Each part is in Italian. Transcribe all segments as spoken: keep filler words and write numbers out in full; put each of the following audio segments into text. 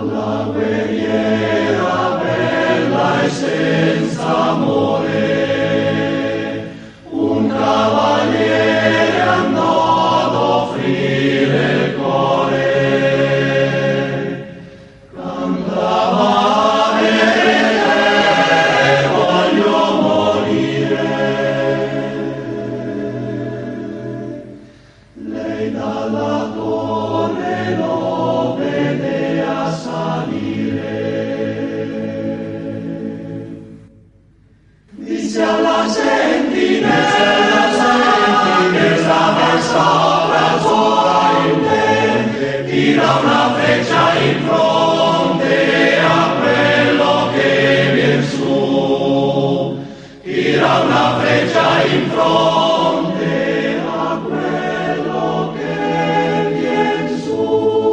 alla guerriera bella e senza amore, un cavaliere andò ad offrire il cuore, cantava e voglio morire. Lei dalla torre lo vedea salire, disse alla sentinella che stava sopra sopra in te, tira una freccia in fronte a quello che vien su, tira una freccia in fronte a quello che vien su.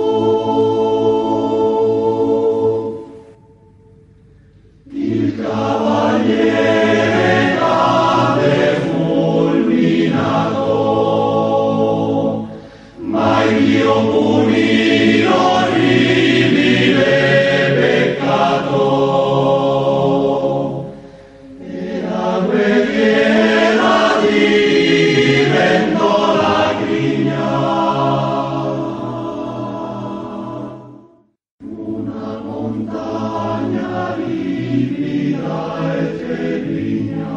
Il cavaliere cade fulminato, ma il Dio punì l'orribile peccato, e la guerriera diventò la grigna, una montagna ripida e febrigna.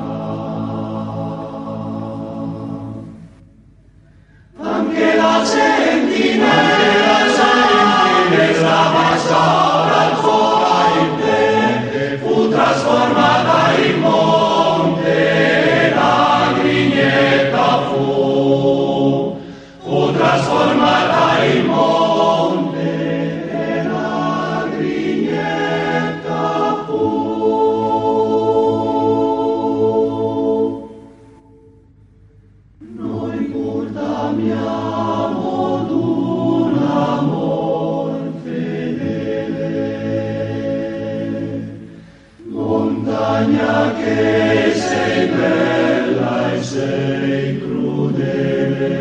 Anche la sentinella che stava sopra sopra in te fu trasformata in monte, e la grignetta fu, fu trasformata in monte, e la grignetta fu. Noi pur t'amiamo d'un amor fedele, montagna che sei bella e sei crudele,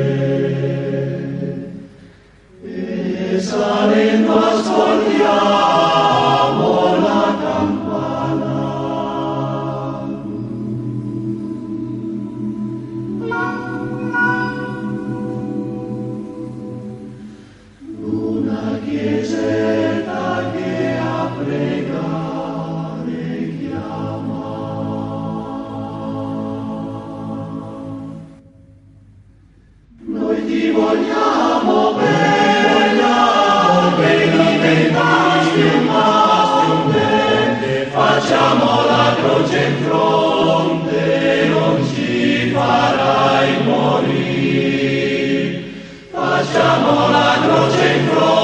e salendo ascoltiamo la campana. Una chiesetta che a pregare chiama, noi ti vogliamo bene, che diventasti un mastro, facciamo la croce in fronte, non ci farai morire. Facciamo la croce in fronte.